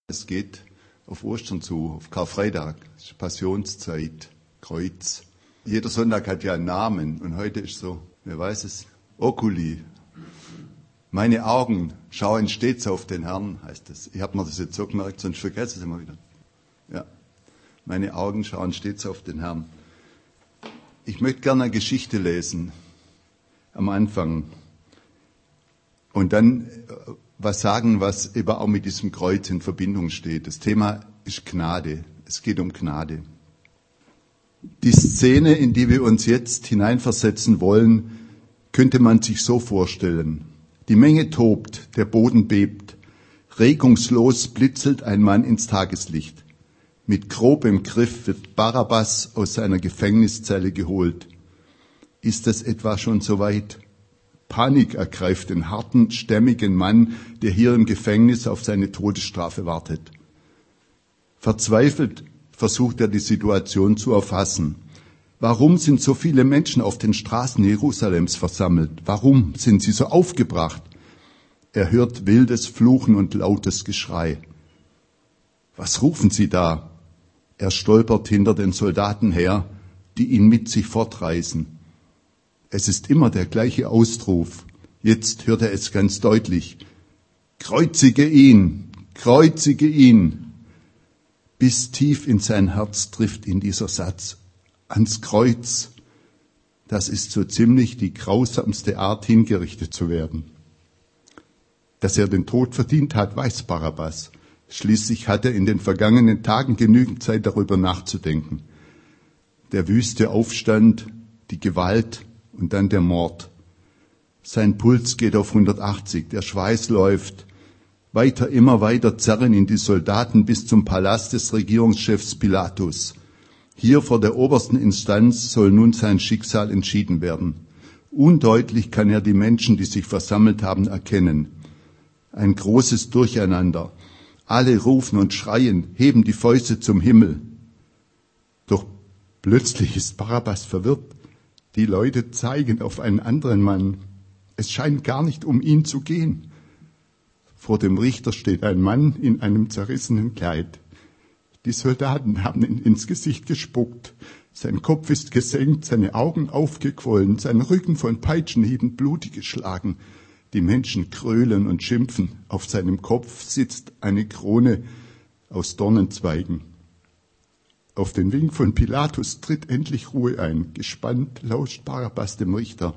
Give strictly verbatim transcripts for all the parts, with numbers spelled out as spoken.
Es geht auf Ostern zu, auf Karfreitag, das ist Passionszeit, Kreuz. Jeder Sonntag hat ja einen Namen und heute ist so, wer weiß es, Oculi. Meine Augen schauen stets auf den Herrn, heißt es. Ich habe mir das jetzt so gemerkt, sonst vergesse ich es immer wieder. Ja, meine Augen schauen stets auf den Herrn. Ich möchte gerne eine Geschichte lesen am Anfang und dann was sagen, was eben auch mit diesem Kreuz in Verbindung steht. Das Thema ist Gnade. Es geht um Gnade. Die Szene, in die wir uns jetzt hineinversetzen wollen, könnte man sich so vorstellen. Die Menge tobt, der Boden bebt. Regungslos blitzelt ein Mann ins Tageslicht. Mit grobem Griff wird Barabbas aus seiner Gefängniszelle geholt. Ist es etwa schon so weit? Panik ergreift den harten, stämmigen Mann, der hier im Gefängnis auf seine Todesstrafe wartet. Verzweifelt versucht er, die Situation zu erfassen. Warum sind so viele Menschen auf den Straßen Jerusalems versammelt? Warum sind sie so aufgebracht? Er hört wildes Fluchen und lautes Geschrei. Was rufen sie da? Er stolpert hinter den Soldaten her, die ihn mit sich fortreißen. Es ist immer der gleiche Ausruf. Jetzt hört er es ganz deutlich. Kreuzige ihn, kreuzige ihn. Bis tief in sein Herz trifft ihn dieser Satz. Ans Kreuz. Das ist so ziemlich die grausamste Art, hingerichtet zu werden. Dass er den Tod verdient hat, weiß Barabbas. Schließlich hat er in den vergangenen Tagen genügend Zeit, darüber nachzudenken. Der wüste Aufstand, die Gewalt und dann der Mord. Sein Puls geht auf hundertachtzig, der Schweiß läuft. Weiter, immer weiter zerren ihn die Soldaten bis zum Palast des Regierungschefs Pilatus. Hier vor der obersten Instanz soll nun sein Schicksal entschieden werden. Undeutlich kann er die Menschen, die sich versammelt haben, erkennen. Ein großes Durcheinander. Alle rufen und schreien, heben die Fäuste zum Himmel. Doch plötzlich ist Barabbas verwirrt. Die Leute zeigen auf einen anderen Mann. Es scheint gar nicht um ihn zu gehen. Vor dem Richter steht ein Mann in einem zerrissenen Kleid. Die Soldaten haben ihn ins Gesicht gespuckt. Sein Kopf ist gesenkt, seine Augen aufgequollen, sein Rücken von Peitschenhieben blutig geschlagen. Die Menschen krölen und schimpfen. Auf seinem Kopf sitzt eine Krone aus Dornenzweigen. Auf den Wink von Pilatus tritt endlich Ruhe ein. Gespannt lauscht Barabbas dem Richter.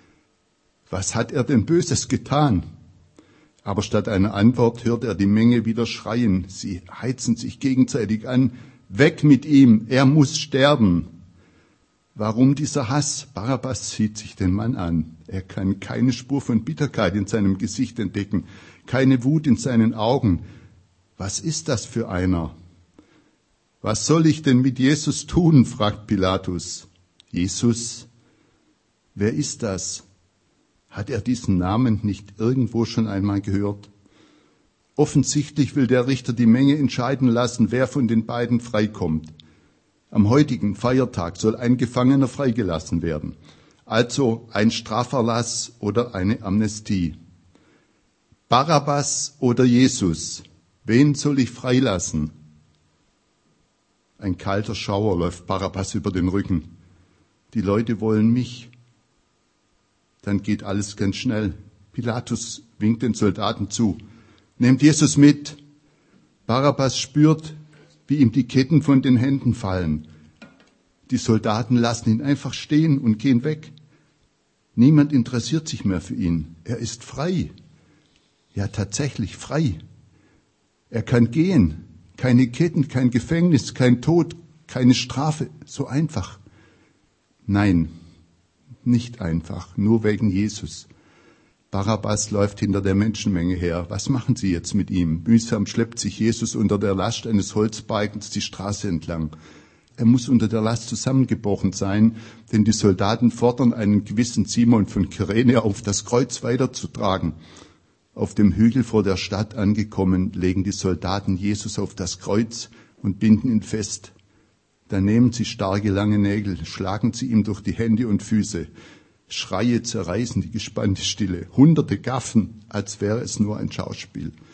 Was hat er denn Böses getan? Aber statt einer Antwort hört er die Menge wieder schreien. Sie heizen sich gegenseitig an. Weg mit ihm, er muss sterben. Warum dieser Hass? Barabbas sieht sich den Mann an. Er kann keine Spur von Bitterkeit in seinem Gesicht entdecken, keine Wut in seinen Augen. Was ist das für einer? Was soll ich denn mit Jesus tun? Fragt Pilatus. Jesus? Wer ist das? Hat er diesen Namen nicht irgendwo schon einmal gehört? Offensichtlich will der Richter die Menge entscheiden lassen, wer von den beiden freikommt. Am heutigen Feiertag soll ein Gefangener freigelassen werden. Also ein Straferlass oder eine Amnestie. Barabbas oder Jesus? Wen soll ich freilassen? Ein kalter Schauer läuft Barabbas über den Rücken. Die Leute wollen mich. Dann geht alles ganz schnell. Pilatus winkt den Soldaten zu. Nehmt Jesus mit. Barabbas spürt, wie ihm die Ketten von den Händen fallen. Die Soldaten lassen ihn einfach stehen und gehen weg. Niemand interessiert sich mehr für ihn. Er ist frei. Ja, tatsächlich frei. Er kann gehen. Keine Ketten, kein Gefängnis, kein Tod, keine Strafe. So einfach. Nein, nicht einfach, nur wegen Jesus. Barabbas läuft hinter der Menschenmenge her. Was machen sie jetzt mit ihm? Mühsam schleppt sich Jesus unter der Last eines Holzbalkens die Straße entlang. Er muss unter der Last zusammengebrochen sein, denn die Soldaten fordern einen gewissen Simon von Kyrene auf, das Kreuz weiterzutragen. Auf dem Hügel vor der Stadt angekommen, legen die Soldaten Jesus auf das Kreuz und binden ihn fest. Dann nehmen sie starke, lange Nägel, schlagen sie ihm durch die Hände und Füße. Schreie zerreißen die gespannte Stille. Hunderte gaffen, als wäre es nur ein Schauspiel.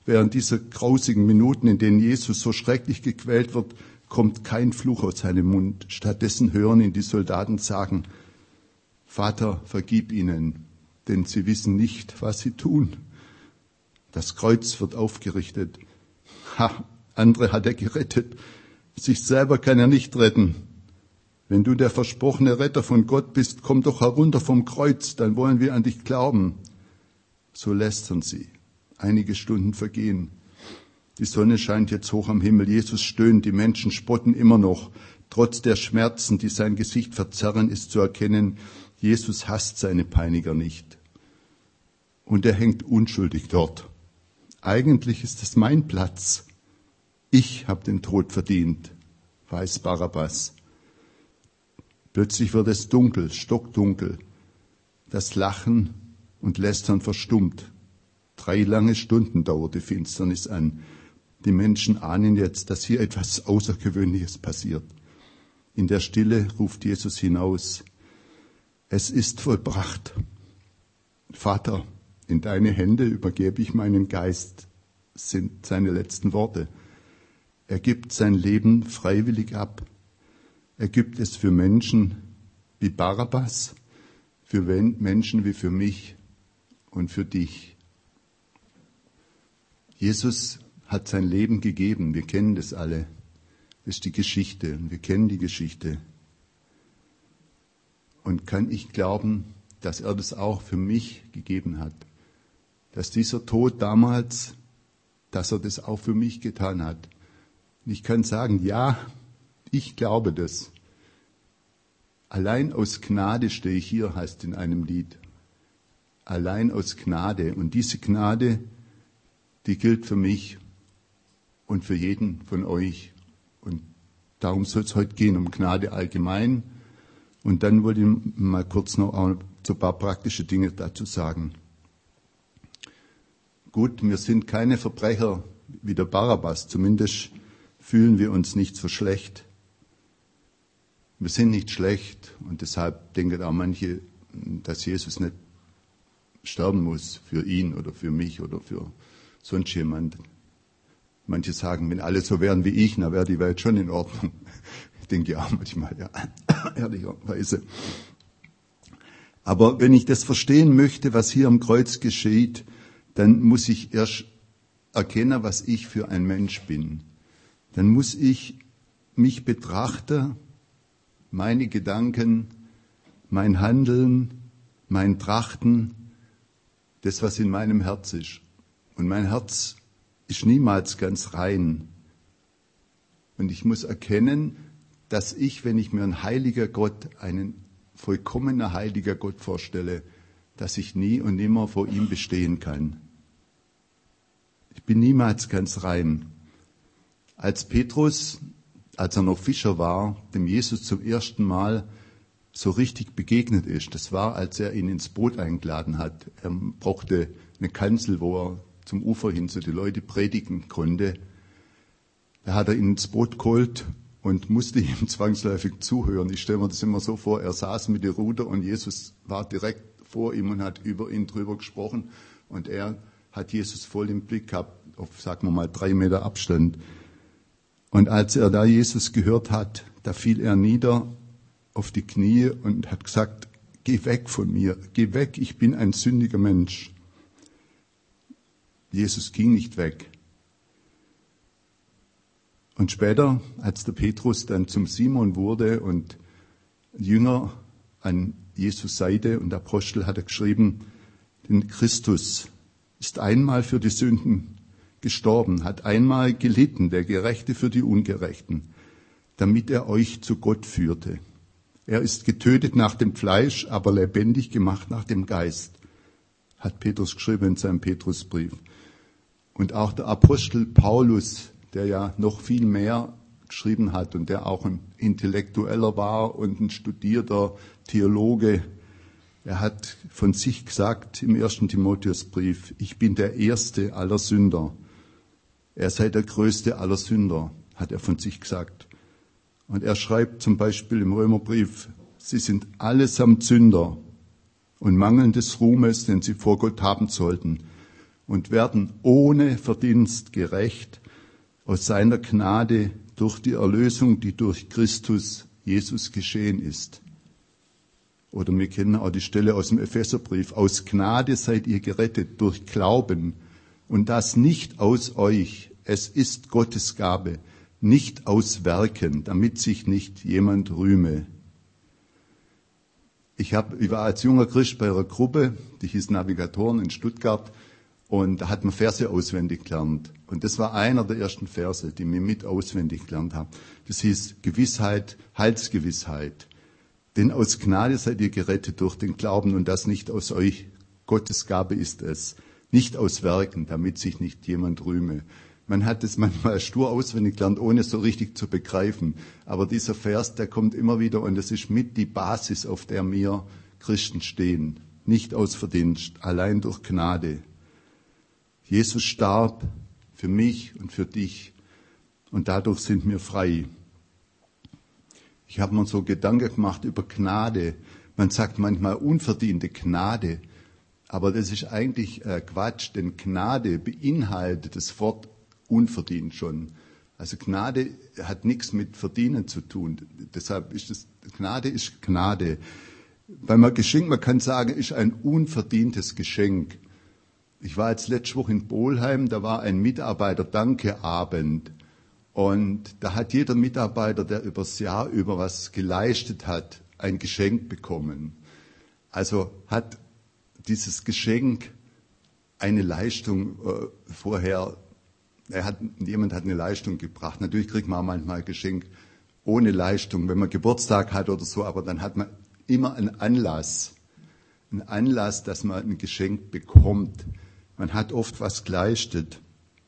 Während dieser grausigen Minuten, in denen Jesus so schrecklich gequält wird, kommt kein Fluch aus seinem Mund. Stattdessen hören ihn die Soldaten sagen, Vater, vergib ihnen, denn sie wissen nicht, was sie tun. Das Kreuz wird aufgerichtet. Ha, andere hat er gerettet. Sich selber kann er nicht retten. Wenn du der versprochene Retter von Gott bist, komm doch herunter vom Kreuz, dann wollen wir an dich glauben. So lästern sie. Einige Stunden vergehen. Die Sonne scheint jetzt hoch am Himmel. Jesus stöhnt, die Menschen spotten immer noch. Trotz der Schmerzen, die sein Gesicht verzerren, ist zu erkennen, Jesus hasst seine Peiniger nicht. Und er hängt unschuldig dort. Eigentlich ist es mein Platz. Ich habe den Tod verdient, weiß Barabbas. Plötzlich wird es dunkel, stockdunkel. Das Lachen und Lästern verstummt. Drei lange Stunden dauert die Finsternis an. Die Menschen ahnen jetzt, dass hier etwas Außergewöhnliches passiert. In der Stille ruft Jesus hinaus, es ist vollbracht. Vater, in deine Hände übergebe ich meinen Geist, sind seine letzten Worte. Er gibt sein Leben freiwillig ab. Er gibt es für Menschen wie Barabbas, für Menschen wie für mich und für dich. Jesus hat sein Leben gegeben. Wir kennen das alle. Das ist die Geschichte. Und wir kennen die Geschichte. Und kann ich glauben, dass er das auch für mich gegeben hat? Dass dieser Tod damals, dass er das auch für mich getan hat. Und ich kann sagen, ja, ich glaube das. Allein aus Gnade stehe ich hier, heißt in einem Lied. Allein aus Gnade. Und diese Gnade, die gilt für mich und für jeden von euch. Und darum soll es heute gehen, um Gnade allgemein. Und dann wollte ich mal kurz noch so ein paar praktische Dinge dazu sagen. Gut, wir sind keine Verbrecher wie der Barabbas, zumindest fühlen wir uns nicht so schlecht. Wir sind nicht schlecht und deshalb denken auch manche, dass Jesus nicht sterben muss für ihn oder für mich oder für sonst jemand. Manche sagen, wenn alle so wären wie ich, dann wäre die Welt schon in Ordnung. Ich denke ja manchmal, ja, ehrlicherweise. Aber wenn ich das verstehen möchte, was hier am Kreuz geschieht, dann muss ich erst erkennen, was ich für ein Mensch bin. Dann muss ich mich betrachten, meine Gedanken, mein Handeln, mein Trachten, das, was in meinem Herz ist. Und mein Herz ist niemals ganz rein. Und ich muss erkennen, dass ich, wenn ich mir ein heiliger Gott, einen vollkommener heiliger Gott vorstelle, dass ich nie und nimmer vor ihm bestehen kann. Ich bin niemals ganz rein. Als Petrus, als er noch Fischer war, dem Jesus zum ersten Mal so richtig begegnet ist, das war, als er ihn ins Boot eingeladen hat. Er brauchte eine Kanzel, wo er zum Ufer hin zu den Leuten predigen konnte. Da hat er ihn ins Boot geholt und musste ihm zwangsläufig zuhören. Ich stelle mir das immer so vor, er saß mit dem Ruder und Jesus war direkt vor ihm und hat über ihn drüber gesprochen. Und er hat Jesus voll im Blick gehabt, auf, sagen wir mal, drei Meter Abstand. Und als er da Jesus gehört hat, da fiel er nieder auf die Knie und hat gesagt, geh weg von mir, geh weg, ich bin ein sündiger Mensch. Jesus ging nicht weg. Und später, als der Petrus dann zum Simon wurde und Jünger an Jesus Seite und Apostel, hat er geschrieben, denn Christus ist einmal für die Sünden gestorben, hat einmal gelitten, der Gerechte für die Ungerechten, damit er euch zu Gott führte. Er ist getötet nach dem Fleisch, aber lebendig gemacht nach dem Geist, hat Petrus geschrieben in seinem Petrusbrief. Und auch der Apostel Paulus, der ja noch viel mehr geschrieben hat und der auch ein Intellektueller war und ein studierter Theologe, er hat von sich gesagt im ersten Timotheusbrief, ich bin der erste aller Sünder. Er sei der größte aller Sünder, hat er von sich gesagt. Und er schreibt zum Beispiel im Römerbrief, sie sind allesamt Sünder und mangeln des Ruhmes, den sie vor Gott haben sollten. und werden ohne Verdienst gerecht aus seiner Gnade durch die Erlösung, die durch Christus Jesus geschehen ist. Oder wir kennen auch die Stelle aus dem Epheserbrief. Aus Gnade seid ihr gerettet durch Glauben und das nicht aus euch. Es ist Gottes Gabe, nicht aus Werken, damit sich nicht jemand rühme. Ich, hab, ich war als junger Christ bei einer Gruppe, die hieß Navigatoren in Stuttgart, und da hat man Verse auswendig gelernt. Und das war einer der ersten Verse, die mir mit auswendig gelernt haben. Das hieß Gewissheit, Heilsgewissheit. Denn aus Gnade seid ihr gerettet durch den Glauben und das nicht aus euch. Gottes Gabe ist es, nicht aus Werken, damit sich nicht jemand rühme. Man hat es manchmal stur auswendig gelernt, ohne es so richtig zu begreifen. Aber dieser Vers, der kommt immer wieder und das ist mit die Basis, auf der wir Christen stehen. Nicht aus Verdienst, allein durch Gnade. Jesus starb für mich und für dich und dadurch sind wir frei. Ich habe mir so Gedanken gemacht über Gnade. Man sagt manchmal unverdiente Gnade, aber das ist eigentlich äh, Quatsch, denn Gnade beinhaltet das Wort unverdient schon. Also Gnade hat nichts mit Verdienen zu tun. Deshalb ist das, Gnade ist Gnade. Weil man Geschenk, man kann sagen, ist ein unverdientes Geschenk. Ich war jetzt letzte Woche in Bolheim, da war ein Mitarbeiter-Danke-Abend. Und da hat jeder Mitarbeiter, der übers Jahr über was geleistet hat, ein Geschenk bekommen. Also hat dieses Geschenk eine Leistung äh, vorher, er hat, jemand hat eine Leistung gebracht. Natürlich kriegt man manchmal ein Geschenk ohne Leistung, wenn man Geburtstag hat oder so, aber dann hat man immer einen Anlass, einen Anlass, dass man ein Geschenk bekommt. Man hat oft was geleistet.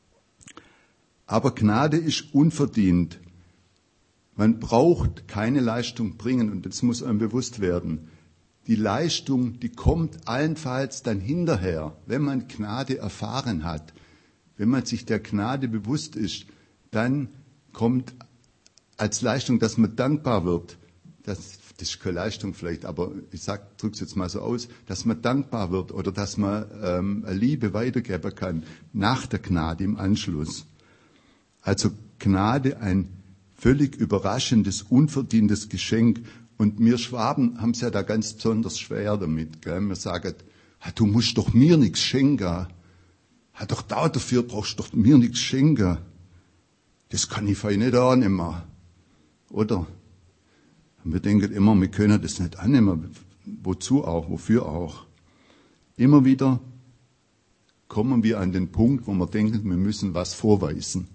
Aber Gnade ist unverdient. Man braucht keine Leistung bringen und das muss einem bewusst werden. Die Leistung, die kommt allenfalls dann hinterher, wenn man Gnade erfahren hat. Wenn man sich der Gnade bewusst ist, dann kommt als Leistung, dass man dankbar wird. Das, das ist keine Leistung vielleicht, aber ich drücke es jetzt mal so aus, dass man dankbar wird oder dass man ähm, Liebe weitergeben kann nach der Gnade im Anschluss. Also Gnade, ein völlig überraschendes, unverdientes Geschenk. Und wir Schwaben haben es ja da ganz besonders schwer damit. Gell? Wir sagen, du musst doch mir nichts schenken. Doch da dafür brauchst du doch mir nichts schenken. Das kann ich fein nicht annehmen. Oder? Und wir denken immer, wir können das nicht annehmen. Wozu auch? Wofür auch? Immer wieder kommen wir an den Punkt, wo wir denken, wir müssen was vorweisen.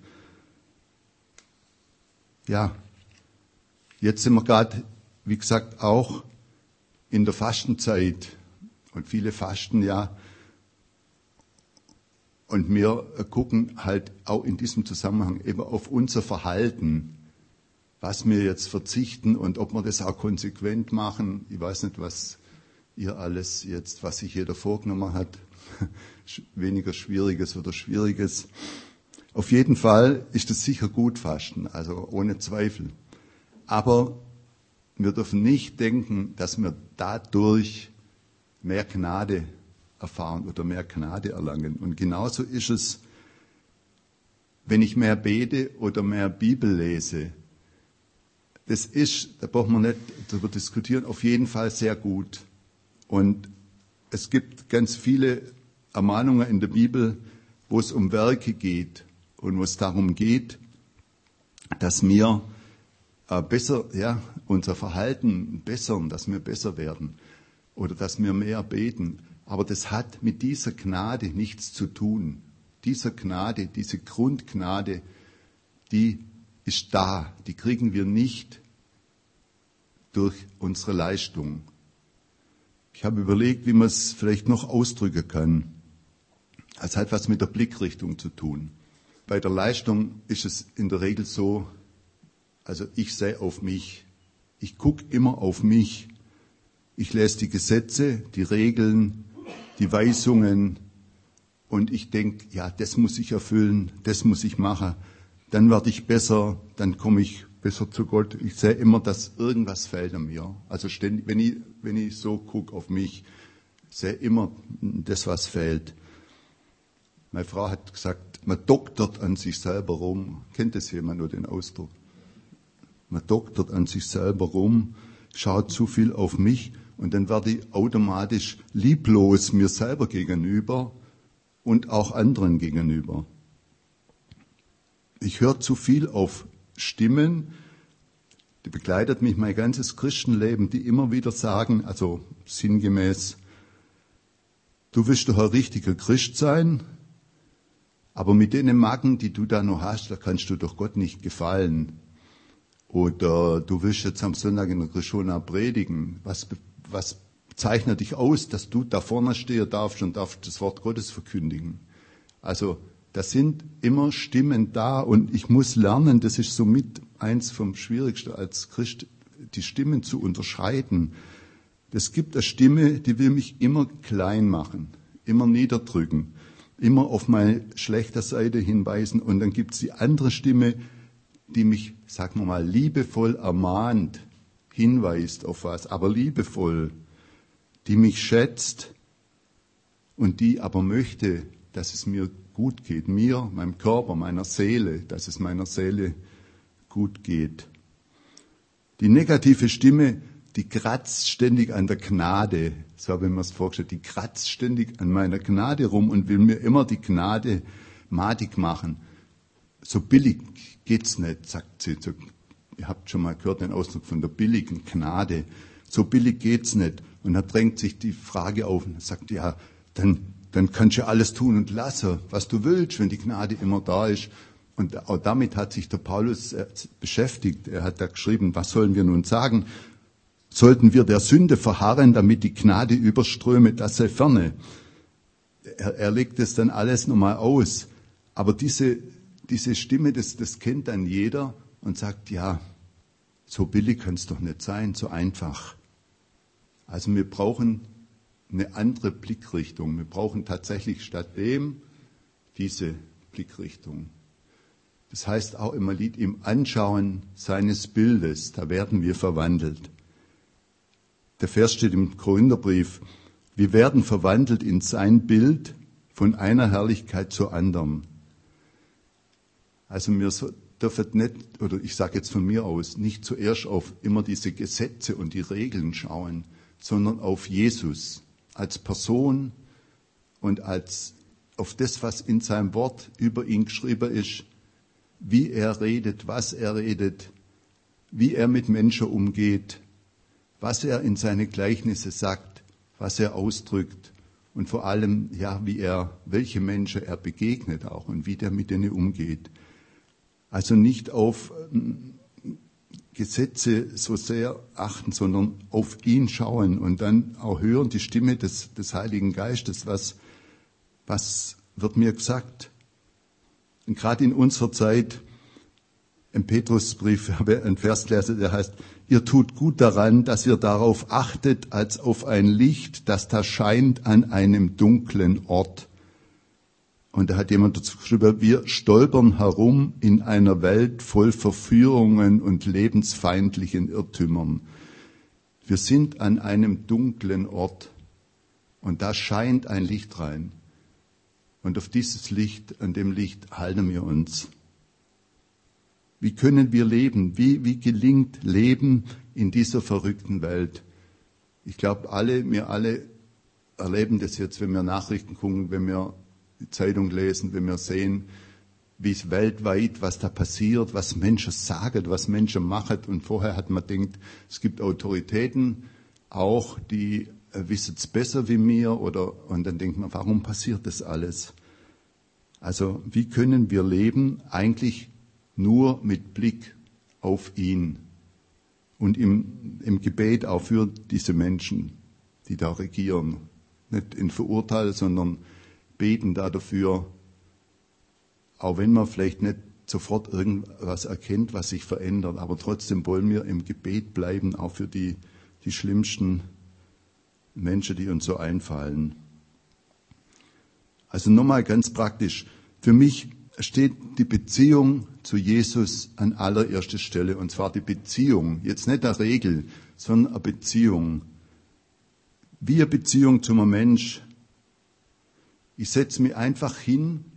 Ja, jetzt sind wir gerade, wie gesagt, auch in der Fastenzeit. Und viele fasten ja. Und wir gucken halt auch in diesem Zusammenhang eben auf unser Verhalten, was wir jetzt verzichten und ob wir das auch konsequent machen. Ich weiß nicht, was ihr alles jetzt, was sich jeder vorgenommen hat, weniger Schwieriges oder Schwieriges. Auf jeden Fall ist es sicher gut, Fasten, also ohne Zweifel. Aber wir dürfen nicht denken, dass wir dadurch mehr Gnade erfahren oder mehr Gnade erlangen. Und genauso ist es, wenn ich mehr bete oder mehr Bibel lese. Das ist, da brauchen wir nicht darüber diskutieren, auf jeden Fall sehr gut. Und es gibt ganz viele Ermahnungen in der Bibel, wo es um Werke geht und wo es darum geht, dass wir äh, besser, ja, unser Verhalten bessern, dass wir besser werden oder dass wir mehr beten. Aber das hat mit dieser Gnade nichts zu tun. Diese Gnade, diese Grundgnade, die ist da. Die kriegen wir nicht durch unsere Leistung. Ich habe überlegt, wie man es vielleicht noch ausdrücken kann. Es hat was mit der Blickrichtung zu tun. Bei der Leistung ist es in der Regel so, also ich sehe auf mich. Ich gucke immer auf mich. Ich lese die Gesetze, die Regeln, die Weisungen und ich denke, ja, das muss ich erfüllen, das muss ich machen. Dann werde ich besser, dann komme ich besser zu Gott. Ich sehe immer, dass irgendwas fehlt an mir. Also ständig, wenn ich, wenn ich so gucke auf mich, sehe immer das, was fehlt. Meine Frau hat gesagt, man doktert an sich selber rum. Kennt das jemand nur den Ausdruck? Man doktert an sich selber rum, schaut zu viel auf mich und dann werde ich automatisch lieblos mir selber gegenüber und auch anderen gegenüber. Ich höre zu viel auf Stimmen, die begleitet mich mein ganzes Christenleben, die immer wieder sagen, also sinngemäß, du wirst doch ein richtiger Christ sein, aber mit den Macken, die du da noch hast, da kannst du doch Gott nicht gefallen. Oder du willst jetzt am Sonntag in der Krishona predigen. Was, was zeichnet dich aus, dass du da vorne stehen darfst und darfst das Wort Gottes verkündigen? Also, da sind immer Stimmen da und ich muss lernen, das ist somit eins vom Schwierigsten als Christ, die Stimmen zu unterscheiden. Es gibt eine Stimme, die will mich immer klein machen, immer niederdrücken, immer auf meine schlechte Seite hinweisen. Und dann gibt es die andere Stimme, die mich, sagen wir mal, liebevoll ermahnt, hinweist auf was, aber liebevoll, die mich schätzt und die aber möchte, dass es mir gut geht, mir, meinem Körper, meiner Seele, dass es meiner Seele gut geht. Die negative Stimme, die kratzt ständig an der Gnade, so habe ich mir das vorgestellt, die kratzt ständig an meiner Gnade rum und will mir immer die Gnade madig machen. So billig geht's nicht, sagt sie. So, ihr habt schon mal gehört den Ausdruck von der billigen Gnade. So billig geht's nicht. Und da drängt sich die Frage auf und sagt, ja, dann, dann kannst du alles tun und lassen, was du willst, wenn die Gnade immer da ist. Und auch damit hat sich der Paulus beschäftigt. Er hat da geschrieben, was sollen wir nun sagen? Sollten wir der Sünde verharren, damit die Gnade überströme, das sei ferne. Er, er legt es dann alles nochmal aus. Aber diese, diese Stimme, das, das kennt dann jeder und sagt, ja, so billig kann es doch nicht sein, so einfach. Also wir brauchen eine andere Blickrichtung. Wir brauchen tatsächlich statt dem diese Blickrichtung. Das heißt auch immer Lied, im Anschauen seines Bildes, da werden wir verwandelt. Der Vers steht im Korintherbrief, wir werden verwandelt in sein Bild von einer Herrlichkeit zur anderen. Also wir dürfen nicht, oder ich sage jetzt von mir aus, nicht zuerst auf immer diese Gesetze und die Regeln schauen, sondern auf Jesus als Person und als auf das, was in seinem Wort über ihn geschrieben ist, wie er redet, was er redet, wie er mit Menschen umgeht, was er in seine Gleichnisse sagt, was er ausdrückt und vor allem, ja, wie er, welche Menschen er begegnet auch und wie der mit denen umgeht. Also nicht auf Gesetze so sehr achten, sondern auf ihn schauen und dann auch hören die Stimme des, des Heiligen Geistes, was, was wird mir gesagt. Und gerade in unserer Zeit, im Petrusbrief habe ich einen Vers gelesen, der heißt, ihr tut gut daran, dass ihr darauf achtet, als auf ein Licht, das da scheint an einem dunklen Ort. Und da hat jemand dazu geschrieben, wir stolpern herum in einer Welt voll Verführungen und lebensfeindlichen Irrtümern. Wir sind an einem dunklen Ort und da scheint ein Licht rein. Und auf dieses Licht, an dem Licht halten wir uns. Wie können wir leben? Wie, wie gelingt Leben in dieser verrückten Welt? Ich glaube, alle, wir alle erleben das jetzt, wenn wir Nachrichten gucken, wenn wir die Zeitung lesen, wenn wir sehen, wie es weltweit, was da passiert, was Menschen sagen, was Menschen machen. Und vorher hat man gedacht, es gibt Autoritäten auch, die äh, wissen es besser wie mir. Oder, und dann denkt man, warum passiert das alles? Also wie können wir leben? Eigentlich nur mit Blick auf ihn und im, im Gebet auch für diese Menschen, die da regieren. Nicht in Verurteilung, sondern beten da dafür, auch wenn man vielleicht nicht sofort irgendwas erkennt, was sich verändert, aber trotzdem wollen wir im Gebet bleiben, auch für die, die schlimmsten Menschen, die uns so einfallen. Also nochmal ganz praktisch, für mich steht die Beziehung zu Jesus an allererster Stelle, und zwar die Beziehung, jetzt nicht eine Regel, sondern eine Beziehung. Wie eine Beziehung zum Mensch. Ich setze mich einfach hin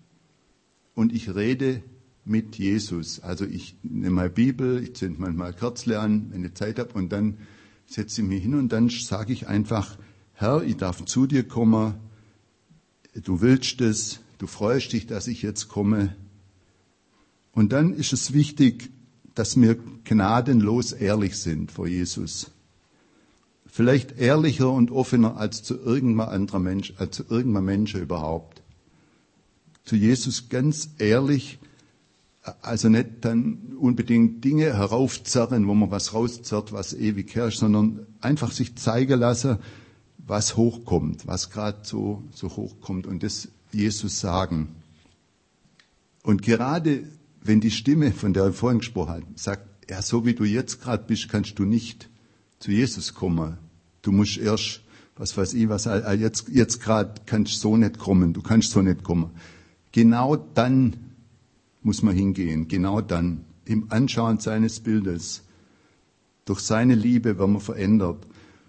und ich rede mit Jesus. Also ich nehme meine Bibel, ich zünde manchmal Kerzle an, wenn ich Zeit habe, und dann setze ich mich hin und dann sage ich einfach, Herr, ich darf zu dir kommen, du willst es, du freust dich, dass ich jetzt komme. Und dann ist es wichtig, dass wir gnadenlos ehrlich sind vor Jesus. Vielleicht ehrlicher und offener als zu irgendeinem anderen Mensch, als zu irgendeinem Menschen überhaupt. Zu Jesus ganz ehrlich, also nicht dann unbedingt Dinge heraufzerren, wo man was rauszerrt, was ewig herrscht, sondern einfach sich zeigen lassen, was hochkommt, was gerade so, so hochkommt, und das Jesus sagen. Und gerade wenn die Stimme, von der ich vorhin gesprochen habe, sagt, ja, so wie du jetzt gerade bist, kannst du nicht zu Jesus kommen. Du musst erst, was weiß ich, was jetzt, jetzt gerade kannst so nicht kommen, du kannst so nicht kommen. Genau dann muss man hingehen, genau dann, im Anschauen seines Bildes. Durch seine Liebe werden wir verändert.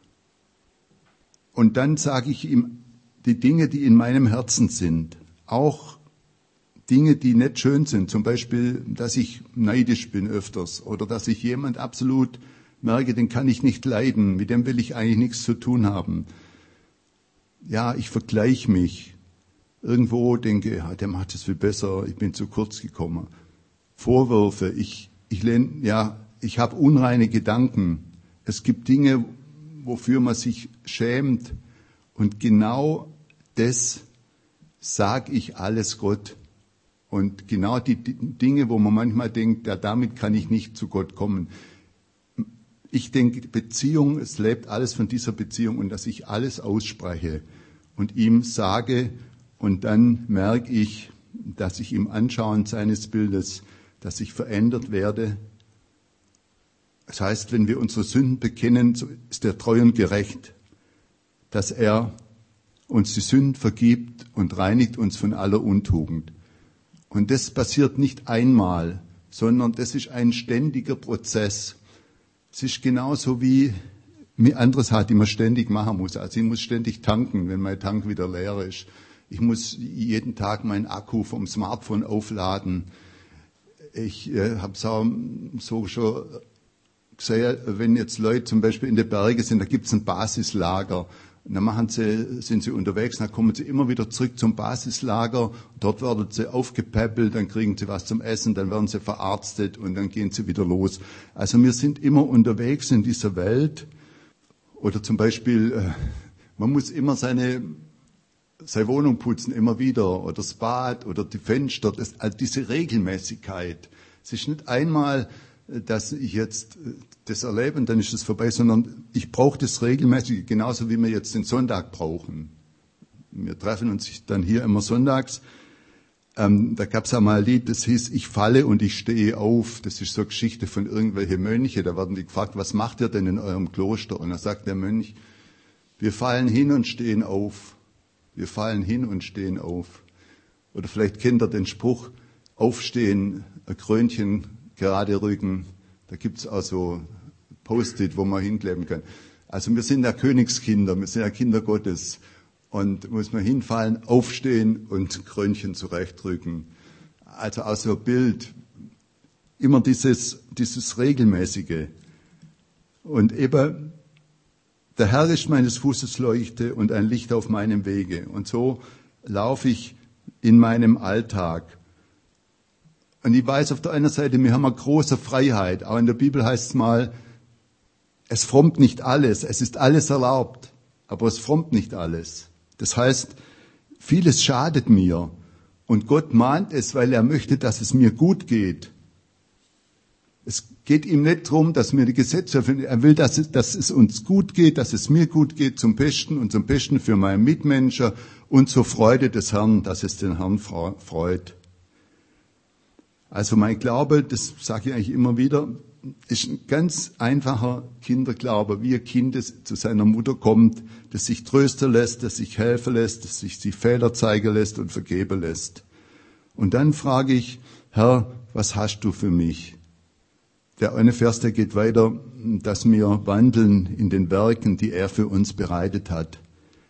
Und dann sage ich ihm die Dinge, die in meinem Herzen sind, auch Dinge, die nicht schön sind, zum Beispiel, dass ich neidisch bin öfters oder dass ich jemand absolut merke, den kann ich nicht leiden, mit dem will ich eigentlich nichts zu tun haben. Ja, ich vergleiche mich. Irgendwo denke, ja, der macht es viel besser, ich bin zu kurz gekommen. Vorwürfe, ich, ich lehne, ja, ich habe unreine Gedanken. Es gibt Dinge, wofür man sich schämt, und genau das sage ich alles Gott. Und genau die Dinge, wo man manchmal denkt, ja, damit kann ich nicht zu Gott kommen. Ich denke, Beziehung, es lebt alles von dieser Beziehung, und dass ich alles ausspreche und ihm sage, und dann merke ich, dass ich im Anschauen seines Bildes, dass ich verändert werde. Das heißt, wenn wir unsere Sünden bekennen, so ist er treu und gerecht, dass er uns die Sünden vergibt und reinigt uns von aller Untugend. Und das passiert nicht einmal, sondern das ist ein ständiger Prozess. Es ist genauso wie mir anderes hat, die man ständig machen muss. Also ich muss ständig tanken, wenn mein Tank wieder leer ist. Ich muss jeden Tag meinen Akku vom Smartphone aufladen. Ich äh, habe so, so schon gesehen, wenn jetzt Leute zum Beispiel in den Bergen sind, da gibt es ein Basislager. Und dann machen sie, sind sie unterwegs, dann kommen sie immer wieder zurück zum Basislager. Dort werden sie aufgepäppelt, dann kriegen sie was zum Essen, dann werden sie verarztet und dann gehen sie wieder los. Also wir sind immer unterwegs in dieser Welt. Oder zum Beispiel, man muss immer seine, seine Wohnung putzen, immer wieder. Oder das Bad oder die Fenster. Das, also diese Regelmäßigkeit. Es ist nicht einmal, dass ich jetzt das erlebe und dann ist es vorbei, sondern ich brauche das regelmäßig, genauso wie wir jetzt den Sonntag brauchen. Wir treffen uns dann hier immer sonntags. Ähm, da gab es einmal ein Lied, das hieß, ich falle und ich stehe auf. Das ist so eine Geschichte von irgendwelchen Mönchen. Da werden die gefragt, was macht ihr denn in eurem Kloster? Und da sagt der Mönch, wir fallen hin und stehen auf. Wir fallen hin und stehen auf. Oder vielleicht kennt ihr den Spruch, aufstehen, ein Krönchen, gerade Rücken. Da gibt's auch so Post-it, wo man hinkleben kann. Also wir sind ja Königskinder, wir sind ja Kinder Gottes. Und muss man hinfallen, aufstehen und Krönchen zurechtrücken. Also auch so ein Bild. Immer dieses, dieses Regelmäßige. Und eben, der Herr ist meines Fußes Leuchte und ein Licht auf meinem Wege. Und so laufe ich in meinem Alltag. Und ich weiß auf der einen Seite, wir haben eine große Freiheit. Auch in der Bibel heißt es mal, es frommt nicht alles, es ist alles erlaubt, aber es frommt nicht alles. Das heißt, vieles schadet mir und Gott mahnt es, weil er möchte, dass es mir gut geht. Es geht ihm nicht darum, dass wir die Gesetze erfüllen. Er will, dass es, dass es uns gut geht, dass es mir gut geht, zum Besten und zum Besten für meine Mitmenschen und zur Freude des Herrn, dass es den Herrn freut. Also mein Glaube, das sage ich eigentlich immer wieder, ist ein ganz einfacher Kinderglaube, wie ein Kind, das zu seiner Mutter kommt, das sich trösten lässt, das sich helfen lässt, das sich die Fehler zeigen lässt und vergeben lässt. Und dann frage ich, Herr, was hast du für mich? Der eine Vers, der geht weiter, dass wir wandeln in den Werken, die er für uns bereitet hat.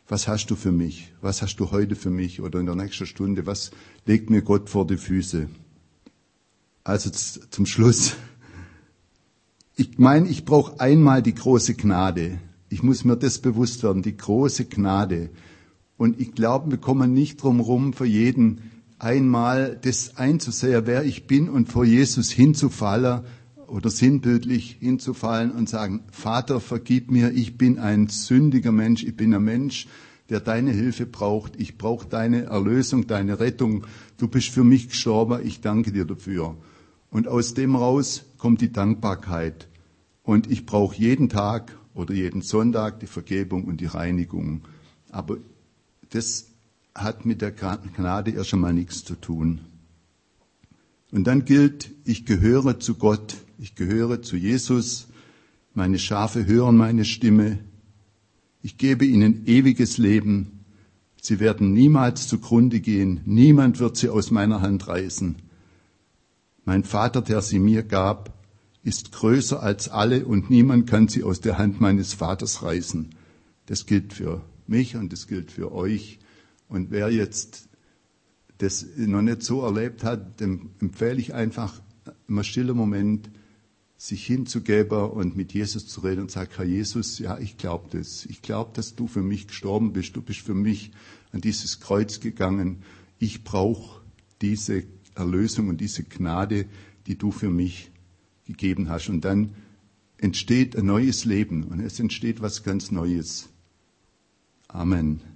Was hast du für mich? Was hast du heute für mich oder in der nächsten Stunde? Was legt mir Gott vor die Füße? Also z- zum Schluss. Ich meine, ich brauche einmal die große Gnade. Ich muss mir das bewusst werden, die große Gnade. Und ich glaube, wir kommen nicht drum rum, für jeden einmal das einzusehen, wer ich bin und vor Jesus hinzufallen oder sinnbildlich hinzufallen und sagen, Vater, vergib mir, ich bin ein sündiger Mensch, ich bin ein Mensch, der deine Hilfe braucht. Ich brauche deine Erlösung, deine Rettung. Du bist für mich gestorben, ich danke dir dafür. Und aus dem raus kommt die Dankbarkeit. Und ich brauche jeden Tag oder jeden Sonntag die Vergebung und die Reinigung. Aber das hat mit der Gnade erst einmal nichts zu tun. Und dann gilt, ich gehöre zu Gott, ich gehöre zu Jesus, meine Schafe hören meine Stimme, ich gebe ihnen ewiges Leben, sie werden niemals zugrunde gehen, niemand wird sie aus meiner Hand reißen. Mein Vater, der sie mir gab, ist größer als alle und niemand kann sie aus der Hand meines Vaters reißen. Das gilt für mich und das gilt für euch. Und wer jetzt das noch nicht so erlebt hat, dem empfehle ich einfach, im stillen Moment sich hinzugeben und mit Jesus zu reden und sagen, Herr Jesus, ja, ich glaube das. Ich glaube, dass du für mich gestorben bist. Du bist für mich an dieses Kreuz gegangen. Ich brauche diese Erlösung und diese Gnade, die du für mich gegeben hast. Und dann entsteht ein neues Leben und es entsteht was ganz Neues. Amen.